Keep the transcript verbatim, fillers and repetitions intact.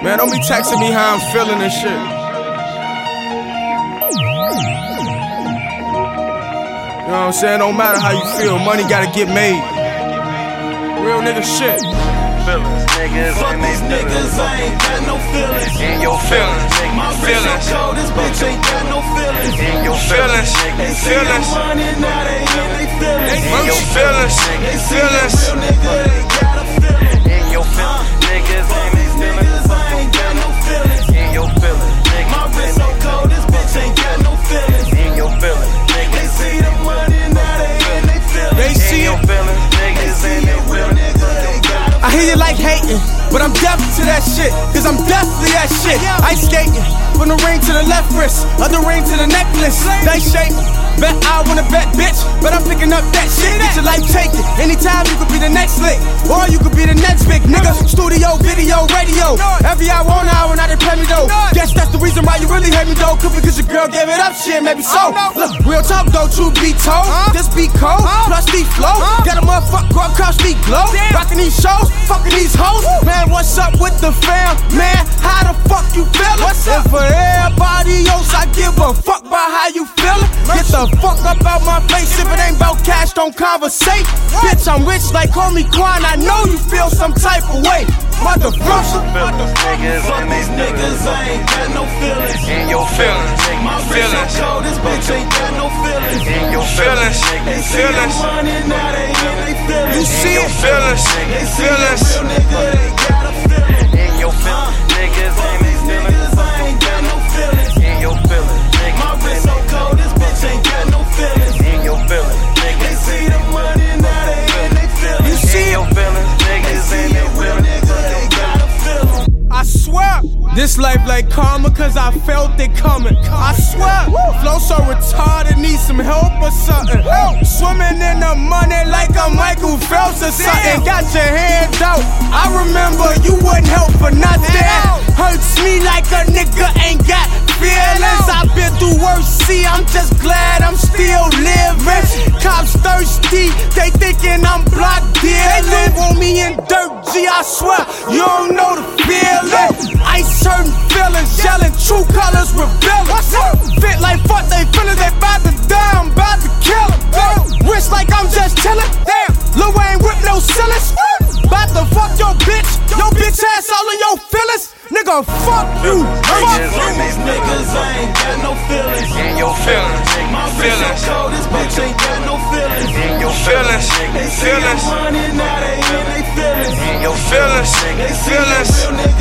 Man, don't be texting me how I'm feeling and shit. You know what I'm saying? Don't matter how you feel, money gotta get made. Real nigga shit. Feelings, niggas, fuck these niggas, I ain't got no feelings. In your feelings, My wrist so cold, this bitch ain't got no feelings. In your feelings, They say I'm money, now they in they feelings. In your feelings, They see a feelings. real nigga, they got a feeling. In your feelings, niggas, Fuck in these niggas, I ain't got no feelings. In your feelings, My wrist so cold, this bitch ain't got no feelings. in your feelings, They see the money, now they in they feelings. They in see your it. feelings, niggas, See in a your real feelings. nigga, they got a I hear you like hating, but I'm deaf to that shit, cause I'm definitely that shit. Ice skating, from the ring to the left wrist, other ring to the necklace. They shaking, bet I wanna bet, bitch, but I'm picking up that shit. Get your life taken, anytime you could be the next lick, or you could be the next big nigga. Studio, video, radio, every hour on hour, now they pay me though. Guess that's the reason why you really hate me though, could because your girl gave it up, shit, maybe so. Look, real talk though, truth be told, this beat cold, plus the flow, got a motherfucker go across the globe, rocking these shows, fucking these hoes. Man, what's up with the fam? Man, how the fuck you feelin'? And for everybody else, I give a fuck about how you feelin'. Get the fuck up out my face. If it ain't about cash, don't conversate. Bitch, I'm rich like homie Quan. I know you feel some type of way. Motherfucker. Niggas, Fuck in these they niggas, I ain't got no feelings. In your feelings, My wrist feelings. so cold, this bitch ain't got no feelings. In your feelings, They see the money, now they in they feelings. You see it? feelings, They see a feelings. real nigga, they got a feeling. In your feelings, niggas, Fuck in these they feelings. niggas, I ain't got no feelings. In your feelings, My wrist so cold, this bitch ain't got no feelings. in your feelings, They niggas, see the money, now they in they feelings. You see in your it? feelings, They niggas, see in a your real feelings. nigga, they got a feeling. I swear, this life like karma, cause I felt it coming. I swear, flow so retarded, need some help or something. Swimming in the money like I'm Michael Phelps or something. Got your hands out, I remember you wouldn't help for nothing. Hurts me like a nigga ain't got feelings. I've been through worse, see, I'm just glad I'm still living. Cops thirsty, they thinking I'm block dealing. They want me in dirt, G, I swear, you don't know the feeling. Ice hurting feelings, yelling, true colors revealing. Fit like fuck, they feelin', they bout to die, I'm bout to kill em. Wish like I'm just chillin', damn, Lil Wayne with no ceilings. Bout to fuck your bitch, your bitch ass all in your feelings. Nigga, fuck you, fuck Niggas, Fuck in these they niggas, I ain't got no feelings. In your feelings, My wrist feelings. so cold, this bitch ain't got no feelings. In your feelings, They see the feelings. money, now they in they feelings. In your feelings, They see a feelings. real nigga,